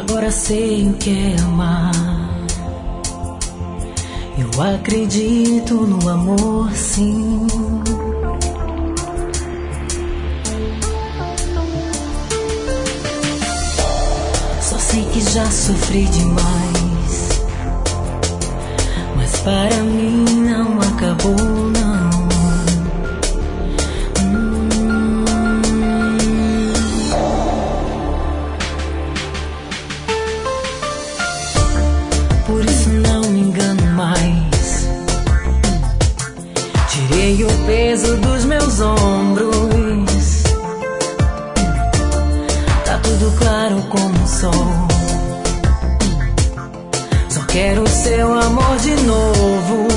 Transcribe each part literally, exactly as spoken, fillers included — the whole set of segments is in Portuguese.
Agora sei o que é amar. Eu acredito no amor, sim. Só sei que já sofri demais, mas para mim não acabou, não. Por isso não me engano mais. Tirei o peso dos meus ombros. Tá tudo claro como o sol. Só quero o seu amor de novo.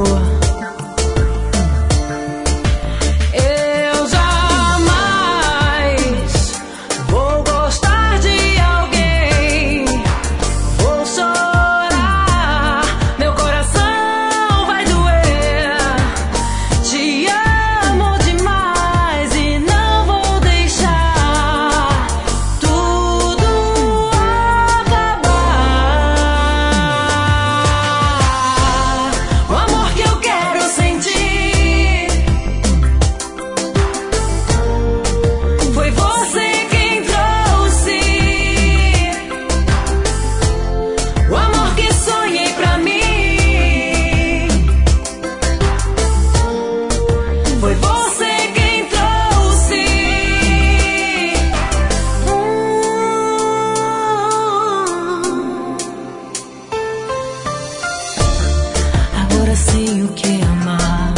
Sei o que é amar.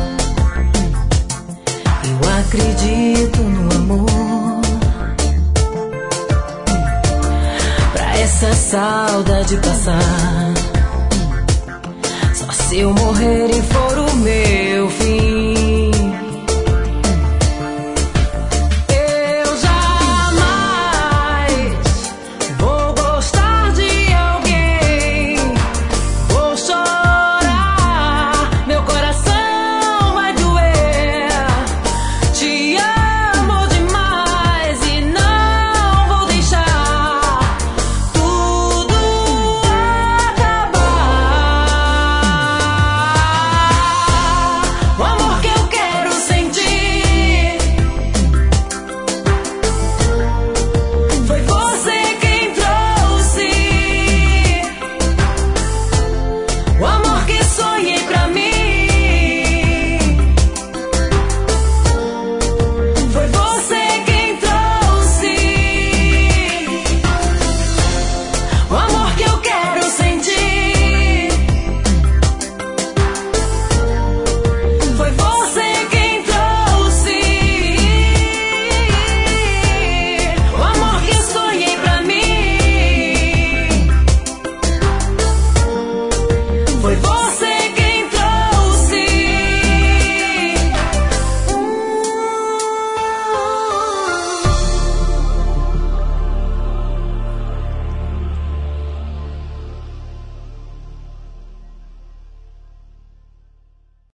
Eu acredito no amor. Pra essa saudade passar, só se eu morrer e for o meu fim.